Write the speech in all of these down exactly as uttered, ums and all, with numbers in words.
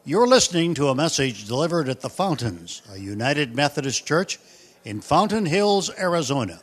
You're listening to a message delivered at the Fountains, a United Methodist Church in Fountain Hills, Arizona.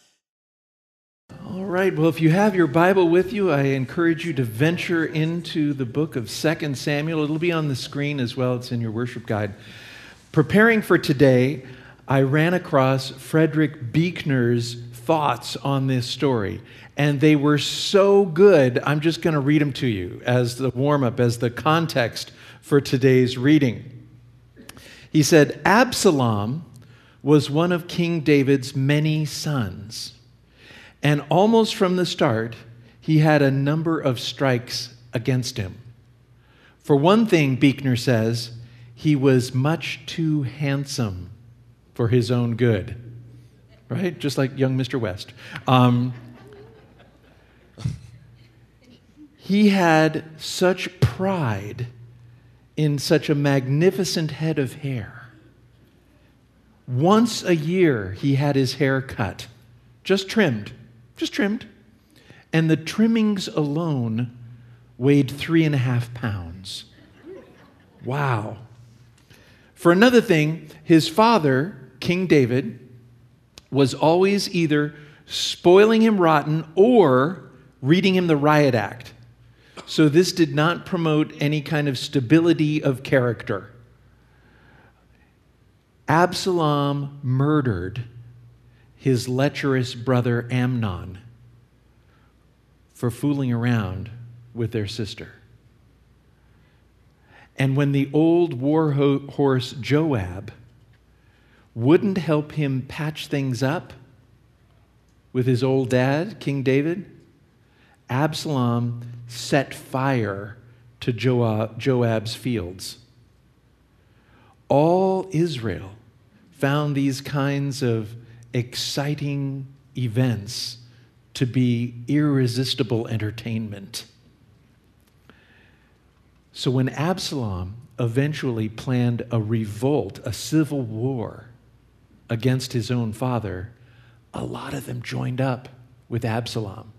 All right, well, if you have your Bible with you, I encourage you to venture into the book of Second Samuel. It'll be on the screen as well. It's in your worship guide. Preparing for today, I ran across Frederick Buechner's thoughts on this story, and they were so good, I'm just going to read them to you as the warm-up, as the context for today's reading. He said, Absalom was one of King David's many sons, and almost from the start, he had a number of strikes against him. For one thing, Buechner says, he was much too handsome for his own good. Right? Just like young Mister West. Um, he had such pride in such a magnificent head of hair. Once a year, he had his hair cut, just trimmed, just trimmed. And the trimmings alone weighed three and a half pounds. Wow. For another thing, his father, King David, was always either spoiling him rotten or reading him the riot act. So this did not promote any kind of stability of character. Absalom murdered his lecherous brother Amnon for fooling around with their sister. And when the old war ho- horse Joab wouldn't help him patch things up with his old dad, King David, Absalom set fire to Joab, Joab's fields. All Israel found these kinds of exciting events to be irresistible entertainment. So when Absalom eventually planned a revolt, a civil war against his own father, a lot of them joined up with Absalom.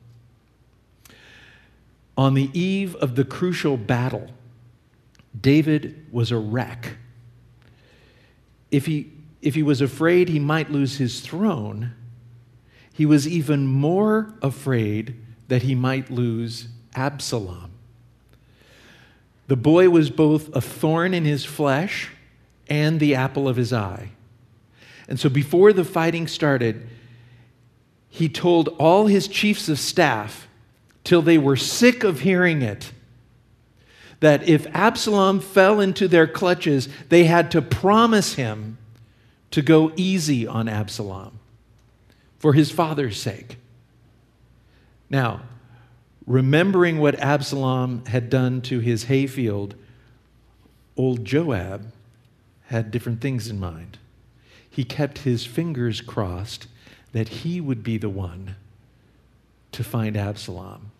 On the eve of the crucial battle, David was a wreck. If he, if he was afraid he might lose his throne, he was even more afraid that he might lose Absalom. The boy was both a thorn in his flesh and the apple of his eye. And so before the fighting started, he told all his chiefs of staff, till they were sick of hearing it, that if Absalom fell into their clutches, they had to promise him to go easy on Absalom for his father's sake. Now, remembering what Absalom had done to his hayfield, old Joab had different things in mind. He kept his fingers crossed that he would be the one to find Absalom.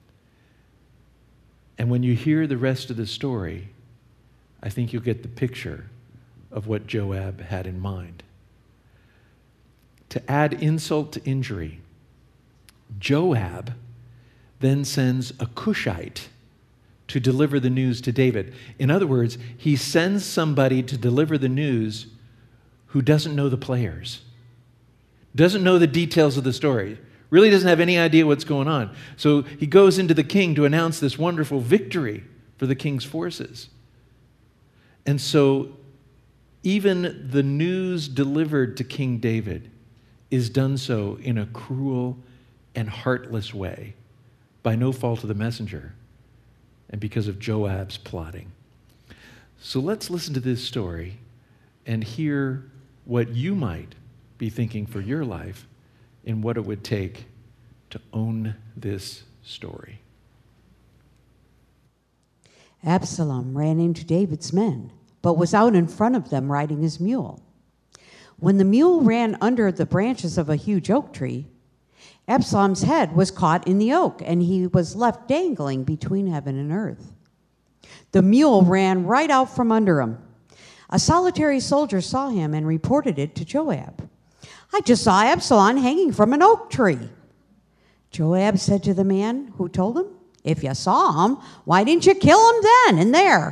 And when you hear the rest of the story, I think you'll get the picture of what Joab had in mind. To add insult to injury, Joab then sends a Cushite to deliver the news to David. In other words, he sends somebody to deliver the news who doesn't know the players, doesn't know the details of the story, really doesn't have any idea what's going on. So he goes into the king to announce this wonderful victory for the king's forces. And so even the news delivered to King David is done so in a cruel and heartless way, by no fault of the messenger, and because of Joab's plotting. So let's listen to this story and hear what you might be thinking for your life in what it would take to own this story. Absalom ran into David's men, but was out in front of them riding his mule. When the mule ran under the branches of a huge oak tree, Absalom's head was caught in the oak, and he was left dangling between heaven and earth. The mule ran right out from under him. A solitary soldier saw him and reported it to Joab. I just saw Absalom hanging from an oak tree. Joab said to the man who told him, if you saw him, why didn't you kill him then and there?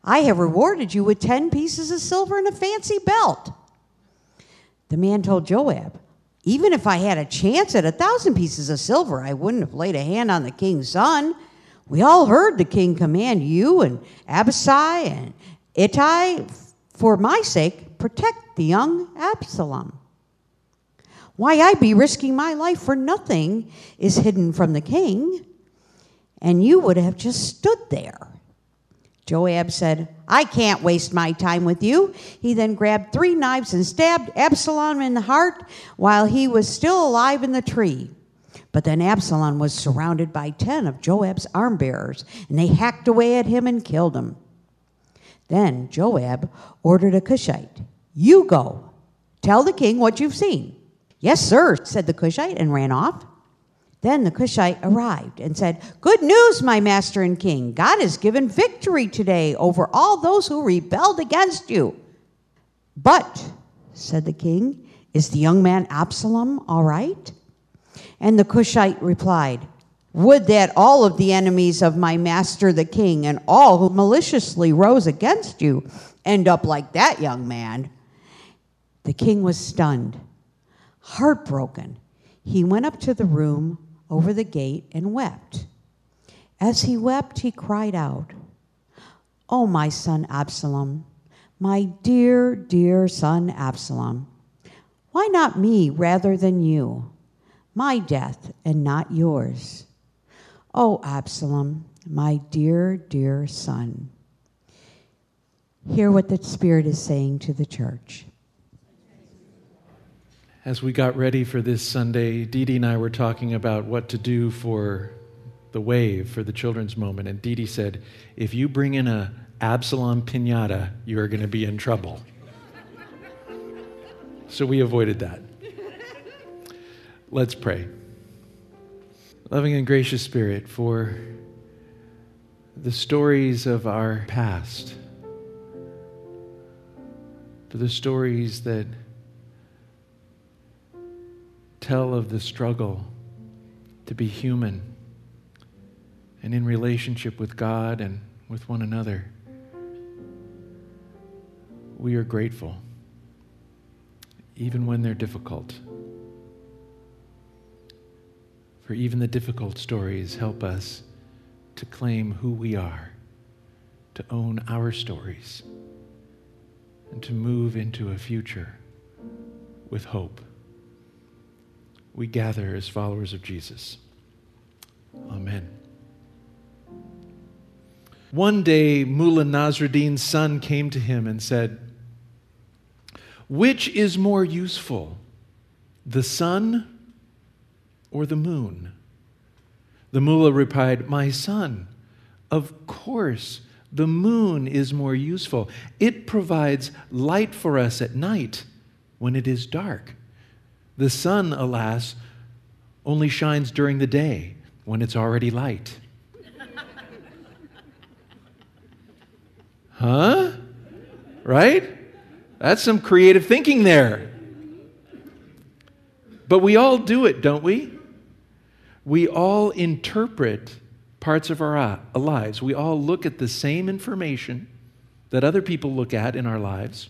I have rewarded you with ten pieces of silver and a fancy belt. The man told Joab, even if I had a chance at a thousand pieces of silver, I wouldn't have laid a hand on the king's son. We all heard the king command you and Abishai and Ittai, for my sake, protect the young Absalom. Why I be risking my life for nothing is hidden from the king, and you would have just stood there. Joab said, I can't waste my time with you. He then grabbed three knives and stabbed Absalom in the heart while he was still alive in the tree. But then Absalom was surrounded by ten of Joab's arm bearers, and they hacked away at him and killed him. Then Joab ordered a Cushite, you go, tell the king what you've seen. Yes, sir, said the Cushite, and ran off. Then the Cushite arrived and said, good news, my master and king. God has given victory today over all those who rebelled against you. But, said the king, is the young man Absalom all right? And the Cushite replied, would that all of the enemies of my master the king and all who maliciously rose against you end up like that young man. The king was stunned, heartbroken. He went up to the room over the gate and wept. As he wept, he cried out, oh, my son Absalom, my dear, dear son Absalom, why not me rather than you? My death and not yours. Oh, Absalom, my dear, dear son. Hear what the Spirit is saying to the church. As we got ready for this Sunday, Dee Dee and I were talking about what to do for the wave, for the children's moment. And Dee Dee said, if you bring in a Absalom piñata, you're going to be in trouble. So we avoided that. Let's pray. Loving and gracious Spirit, for the stories of our past, for the stories that tell of the struggle to be human and in relationship with God and with one another. We are grateful, even when they're difficult. For even the difficult stories help us to claim who we are, to own our stories, and to move into a future with hope. We gather as followers of Jesus. Amen. One day, Mullah Nasruddin's son came to him and said, which is more useful, the sun or the moon? The mullah replied, my son, of course, the moon is more useful. It provides light for us at night when it is dark. The sun, alas, only shines during the day when it's already light. Huh? Right? That's some creative thinking there. But we all do it, don't we? We all interpret parts of our lives. We all look at the same information that other people look at in our lives,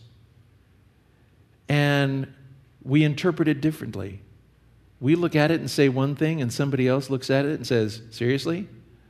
and we interpret it differently. We look at it and say one thing, and somebody else looks at it and says, seriously?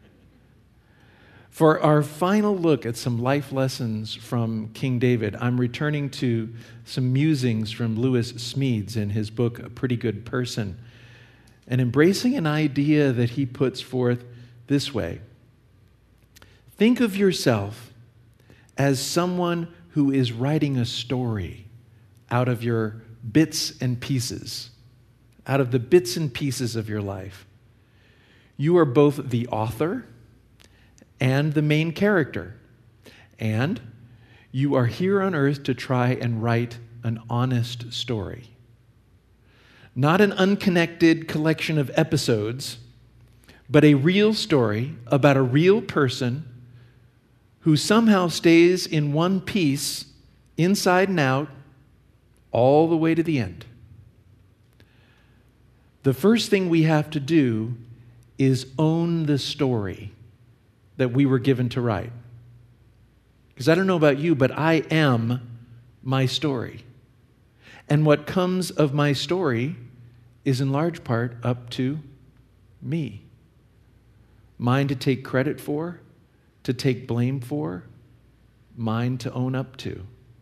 For our final look at some life lessons from King David, I'm returning to some musings from Lewis Smedes in his book, A Pretty Good Person, and embracing an idea that he puts forth this way. Think of yourself as someone who is writing a story out of your bits and pieces, out of the bits and pieces of your life. You are both the author and the main character, and you are here on earth to try and write an honest story. Not an unconnected collection of episodes, but a real story about a real person who somehow stays in one piece, inside and out, all the way to the end. The first thing we have to do is own the story that we were given to write. Because I don't know about you, but I am my story. And what comes of my story is in large part up to me. Mine to take credit for, to take blame for, mine to own up to.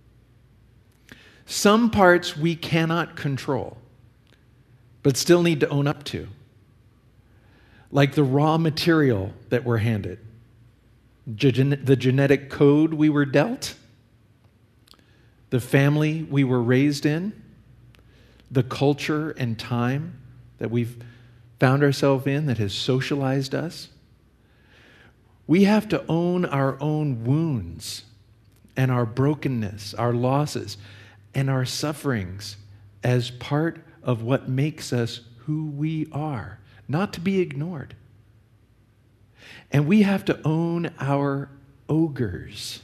Some parts we cannot control, but still need to own up to. Like the raw material that we're handed, gen- the genetic code we were dealt, the family we were raised in, the culture and time that we've found ourselves in that has socialized us. We have to own our own wounds and our brokenness, our losses, and our sufferings as part of what makes us who we are, not to be ignored. And we have to own our ogres.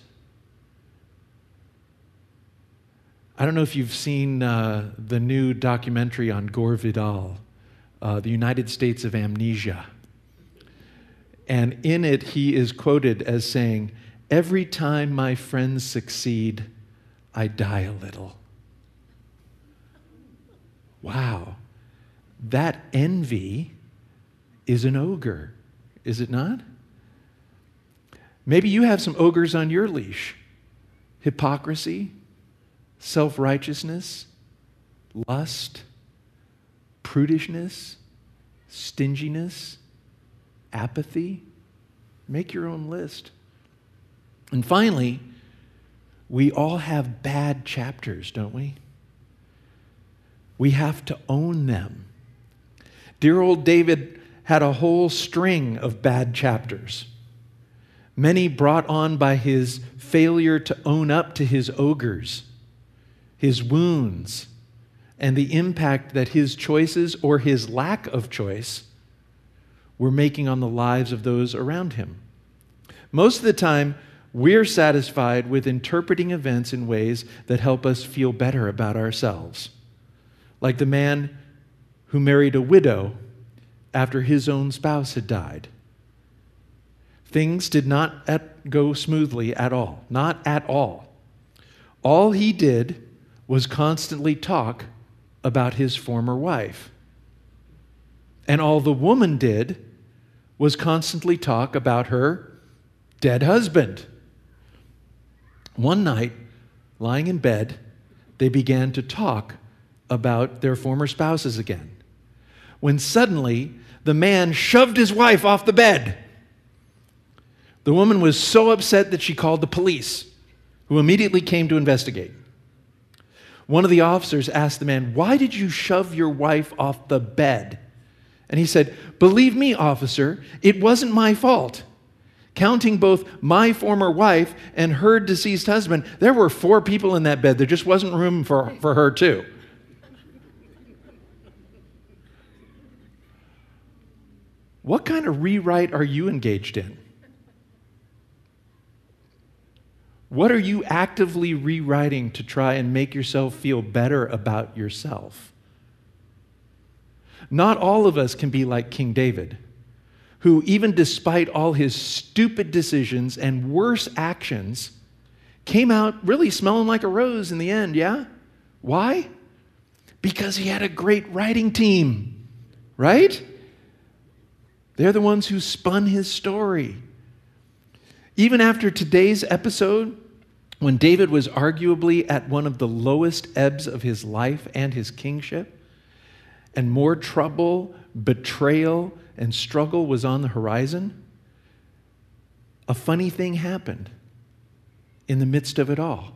I don't know if you've seen uh, the new documentary on Gore Vidal, uh, The United States of Amnesia. And in it, he is quoted as saying, "Every time my friends succeed, I die a little." Wow. That envy is an ogre, is it not? Maybe you have some ogres on your leash. Hypocrisy, self-righteousness, lust, prudishness, stinginess, apathy. Make your own list. And finally, we all have bad chapters, don't we? We have to own them. Dear old David had a whole string of bad chapters, many brought on by his failure to own up to his ogres, his wounds, and the impact that his choices or his lack of choice were making on the lives of those around him. Most of the time, we're satisfied with interpreting events in ways that help us feel better about ourselves. Like the man who married a widow after his own spouse had died. Things did not at, go smoothly at all. Not at all. All he did was constantly talk about his former wife. And all the woman did was constantly talk about her dead husband. One night, lying in bed, they began to talk about their former spouses again, when suddenly the man shoved his wife off the bed. The woman was so upset that she called the police, who immediately came to investigate. One of the officers asked the man, "Why did you shove your wife off the bed?" And he said, "Believe me, officer, it wasn't my fault. Counting both my former wife and her deceased husband, there were four people in that bed. There just wasn't room for, for her too." What kind of rewrite are you engaged in? What are you actively rewriting to try and make yourself feel better about yourself? Not all of us can be like King David, who, even despite all his stupid decisions and worse actions, came out really smelling like a rose in the end, yeah? Why? Because he had a great writing team, right? They're the ones who spun his story. Even after today's episode, when David was arguably at one of the lowest ebbs of his life and his kingship, and more trouble, betrayal, and struggle was on the horizon, a funny thing happened in the midst of it all.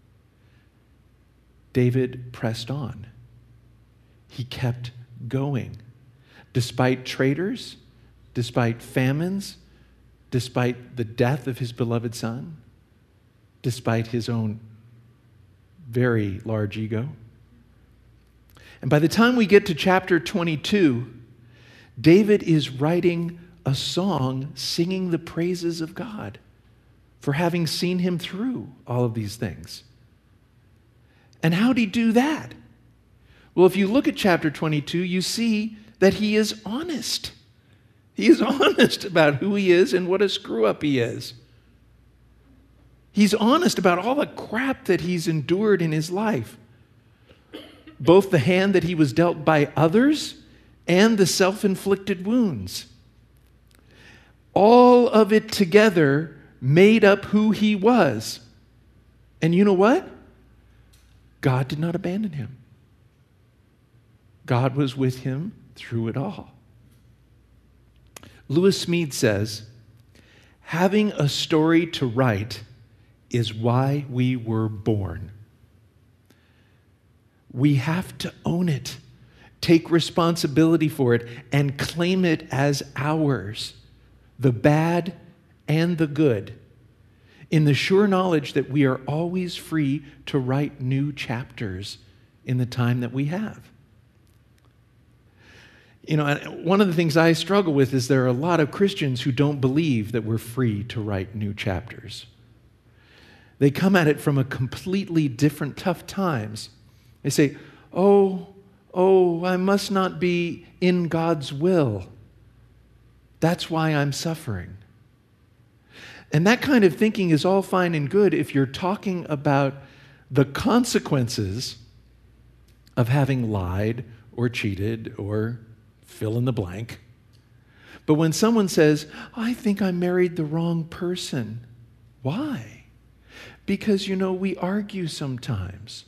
David pressed on. He kept going. Despite traitors, despite famines, despite the death of his beloved son, despite his own very large ego. And by the time we get to chapter twenty-two, David is writing a song singing the praises of God for having seen him through all of these things. And how did he do that? Well, if you look at chapter twenty-two, you see that he is honest. He is honest about who he is and what a screw-up he is. He's honest about all the crap that he's endured in his life, both the hand that he was dealt by others and the self-inflicted wounds. All of it together made up who he was. And you know what? God did not abandon him. God was with him through it all. Lewis Smead says, having a story to write is why we were born. We have to own it, take responsibility for it, and claim it as ours, the bad and the good, in the sure knowledge that we are always free to write new chapters in the time that we have. You know, one of the things I struggle with is there are a lot of Christians who don't believe that we're free to write new chapters. They come at it from a completely different tough times. They say, oh, oh, I must not be in God's will. That's why I'm suffering. And that kind of thinking is all fine and good if you're talking about the consequences of having lied or cheated or fill in the blank. But when someone says, I think I married the wrong person, why? Because, you know, we argue sometimes.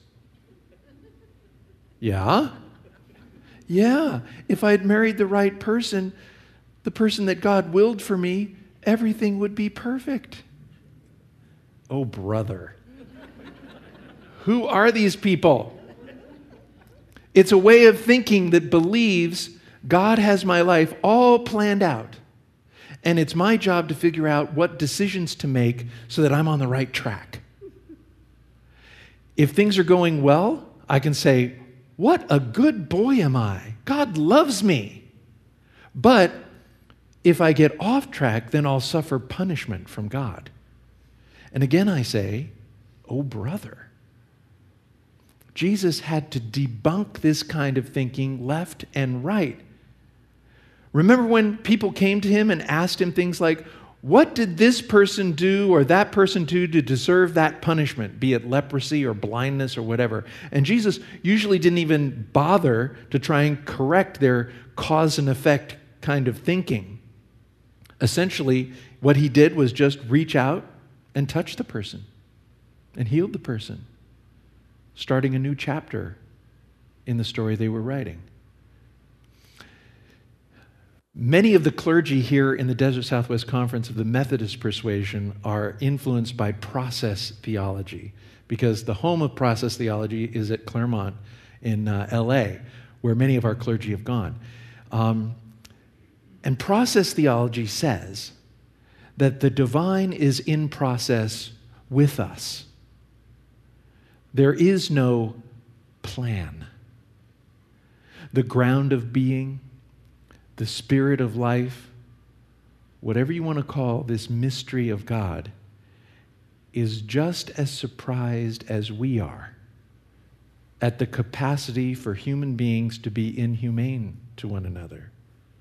Yeah? Yeah. If I had married the right person, the person that God willed for me, everything would be perfect. Oh, brother. Who are these people? It's a way of thinking that believes God has my life all planned out, and it's my job to figure out what decisions to make so that I'm on the right track. If things are going well, I can say, what a good boy am I. God loves me. But if I get off track, then I'll suffer punishment from God. And again I say, oh brother. Jesus had to debunk this kind of thinking left and right. Remember when people came to him and asked him things like, what did this person do or that person do to deserve that punishment, be it leprosy or blindness or whatever? And Jesus usually didn't even bother to try and correct their cause and effect kind of thinking. Essentially, what he did was just reach out and touch the person and healed the person, starting a new chapter in the story they were writing. Many of the clergy here in the Desert Southwest Conference of the Methodist persuasion are influenced by process theology, because the home of process theology is at Claremont in uh, L A, where many of our clergy have gone. Um, and process theology says that the divine is in process with us. There is no plan. The ground of being, the spirit of life, whatever you want to call this mystery of God, is just as surprised as we are at the capacity for human beings to be inhumane to one another.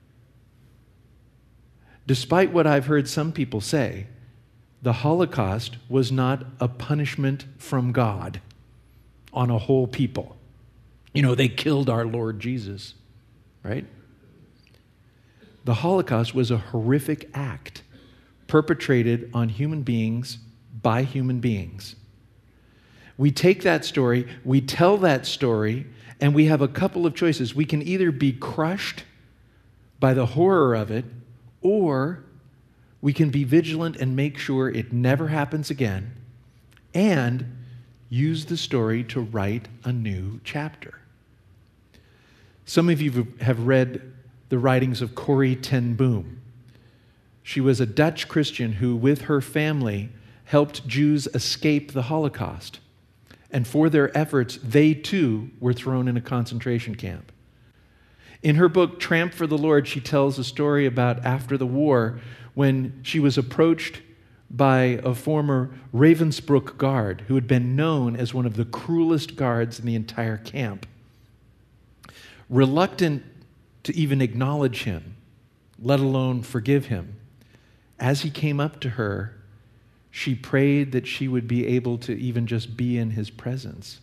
Despite what I've heard some people say, the Holocaust was not a punishment from God on a whole people. You know, they killed our Lord Jesus, right? The Holocaust was a horrific act perpetrated on human beings by human beings. We take that story, we tell that story, and we have a couple of choices. We can either be crushed by the horror of it, or we can be vigilant and make sure it never happens again, and use the story to write a new chapter. Some of you have read the writings of Corrie ten Boom. She was a Dutch Christian who, with her family, helped Jews escape the Holocaust. And for their efforts, they too were thrown in a concentration camp. In her book, Tramp for the Lord, she tells a story about after the war when she was approached by a former Ravensbrück guard who had been known as one of the cruelest guards in the entire camp. Reluctant to even acknowledge him, let alone forgive him, as he came up to her, She prayed that she would be able to even just be in his presence.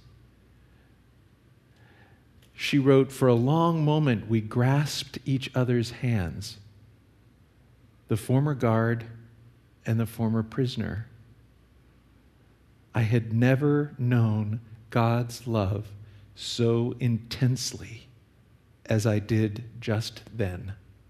She wrote, "For a long moment we grasped each other's hands, the former guard and the former prisoner. I had never known God's love so intensely as I did just then."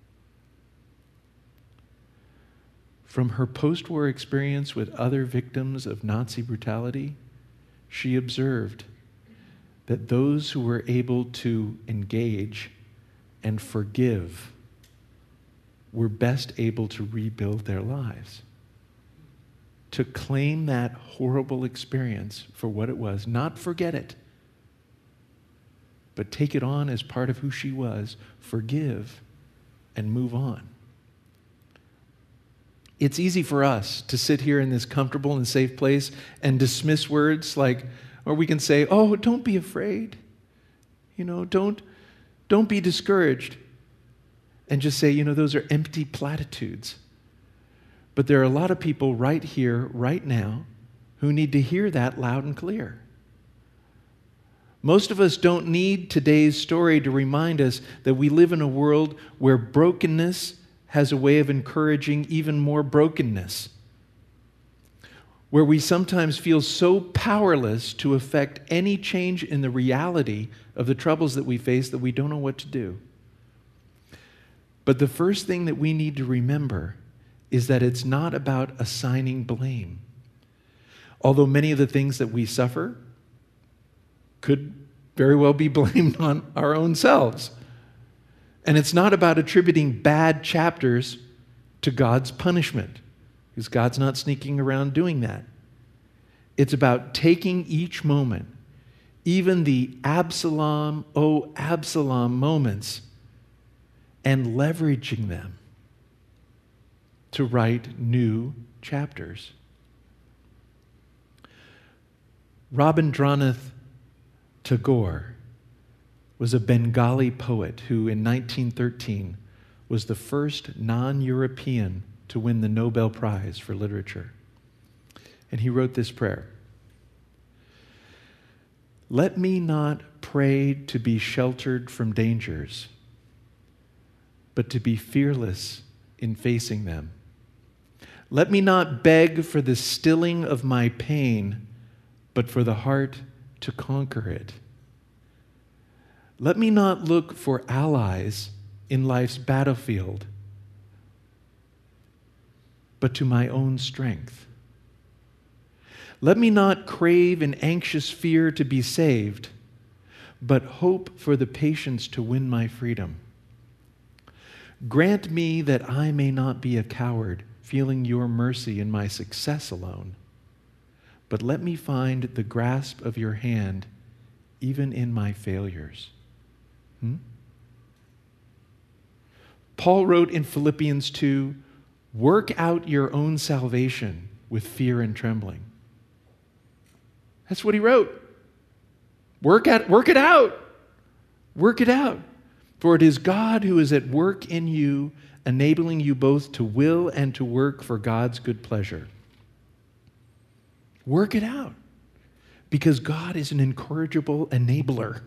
From her post-war experience with other victims of Nazi brutality, she observed that those who were able to engage and forgive were best able to rebuild their lives. To claim that horrible experience for what it was, not forget it, but take it on as part of who she was, forgive, and move on. It's easy for us to sit here in this comfortable and safe place and dismiss words like, or we can say, "Oh, don't be afraid. You know, don't, don't be discouraged." And just say, you know, those are empty platitudes. But there are a lot of people right here, right now, who need to hear that loud and clear. Most of us don't need today's story to remind us that we live in a world where brokenness has a way of encouraging even more brokenness, where we sometimes feel so powerless to affect any change in the reality of the troubles that we face that we don't know what to do. But the first thing that we need to remember is that it's not about assigning blame. Although many of the things that we suffer could very well be blamed on our own selves. And it's not about attributing bad chapters to God's punishment, because God's not sneaking around doing that. It's about taking each moment, even the Absalom, oh Absalom moments, and leveraging them to write new chapters. Rabindranath Tagore was a Bengali poet who in nineteen thirteen was the first non-European to win the Nobel Prize for Literature. And he wrote this prayer: "Let me not pray to be sheltered from dangers, but to be fearless in facing them. Let me not beg for the stilling of my pain, but for the heart to conquer it. Let me not look for allies in life's battlefield, but to my own strength. Let me not crave in anxious fear to be saved, but hope for the patience to win my freedom. Grant me that I may not be a coward, feeling your mercy in my success alone, but let me find the grasp of your hand even in my failures." Hmm? Paul wrote in Philippians two, "Work out your own salvation with fear and trembling." That's what he wrote. Work at, work it out. Work it out. For it is God who is at work in you, enabling you both to will and to work for God's good pleasure. Work it out. Because God is an incorrigible enabler.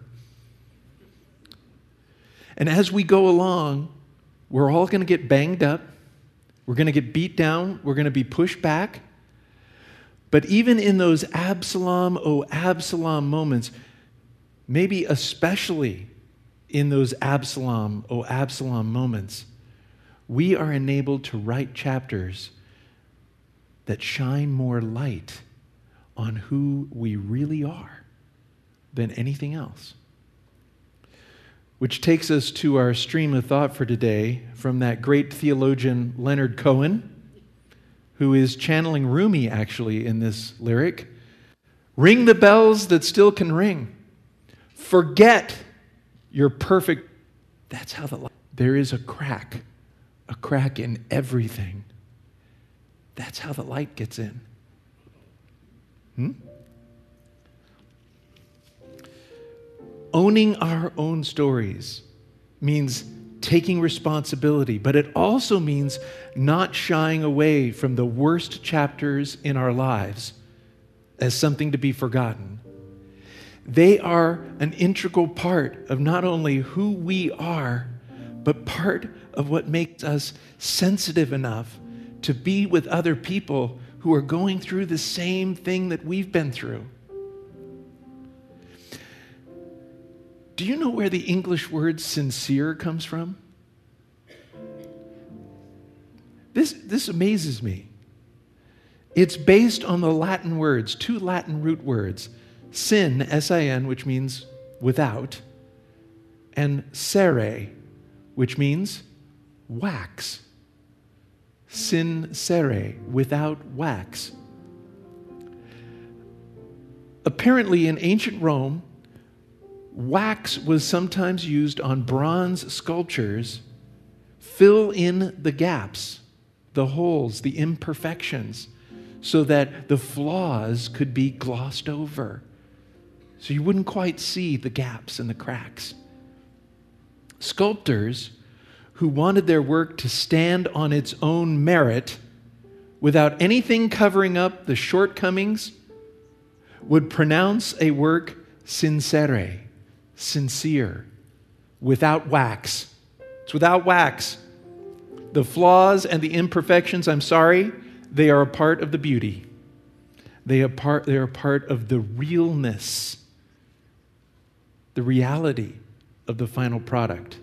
And as we go along, we're all going to get banged up. We're going to get beat down. We're going to be pushed back. But even in those Absalom, oh Absalom moments, maybe especially in those Absalom, oh Absalom moments, we are enabled to write chapters that shine more light on who we really are than anything else. Which takes us to our stream of thought for today from that great theologian Leonard Cohen, who is channeling Rumi actually in this lyric. Ring the bells that still can ring. Forget your perfect. That's how the light. There is a crack, a crack in everything. That's how the light gets in. Hmm? Owning our own stories means taking responsibility, but it also means not shying away from the worst chapters in our lives as something to be forgotten. They are an integral part of not only who we are, but part of what makes us sensitive enough to be with other people who are going through the same thing that we've been through. Do you know where the English word sincere comes from? This, this amazes me. It's based on the Latin words, two Latin root words, sin, S I N, which means without, and cere, which means wax. Sincere, without wax. Apparently in ancient Rome, wax was sometimes used on bronze sculptures, fill in the gaps, the holes, the imperfections, so that the flaws could be glossed over. So you wouldn't quite see the gaps and the cracks. Sculptors who wanted their work to stand on its own merit without anything covering up the shortcomings would pronounce a work sincere, sincere, without wax. It's without wax. The flaws and the imperfections, I'm sorry, they are a part of the beauty. They are part, they are a part of the realness, the reality of the final product.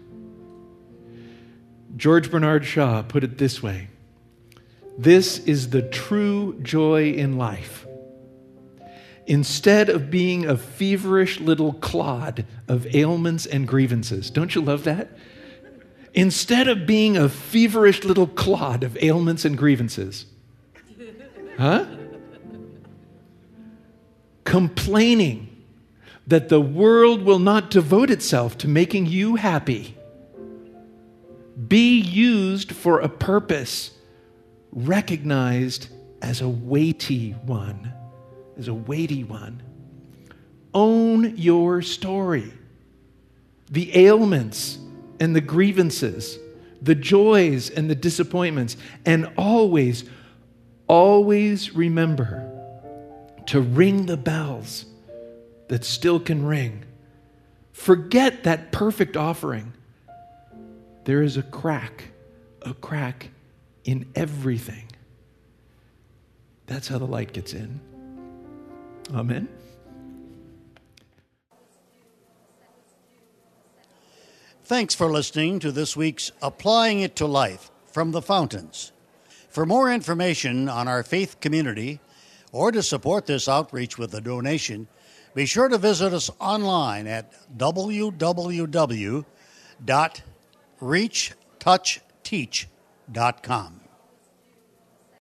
George Bernard Shaw put it this way: this is the true joy in life. Instead of being a feverish little clod of ailments and grievances. Don't you love that? Instead of being a feverish little clod of ailments and grievances. Huh? Complaining that the world will not devote itself to making you happy. Be used for a purpose, recognized as a weighty one. As a weighty one. Own your story. The ailments and the grievances, the joys and the disappointments, and always, always remember to ring the bells that still can ring. Forget that perfect offering. There is a crack, a crack in everything. That's how the light gets in. Amen. Thanks for listening to this week's Applying It to Life from the Fountains. For more information on our faith community or to support this outreach with a donation, be sure to visit us online at w w w dot reach touch teach dot com.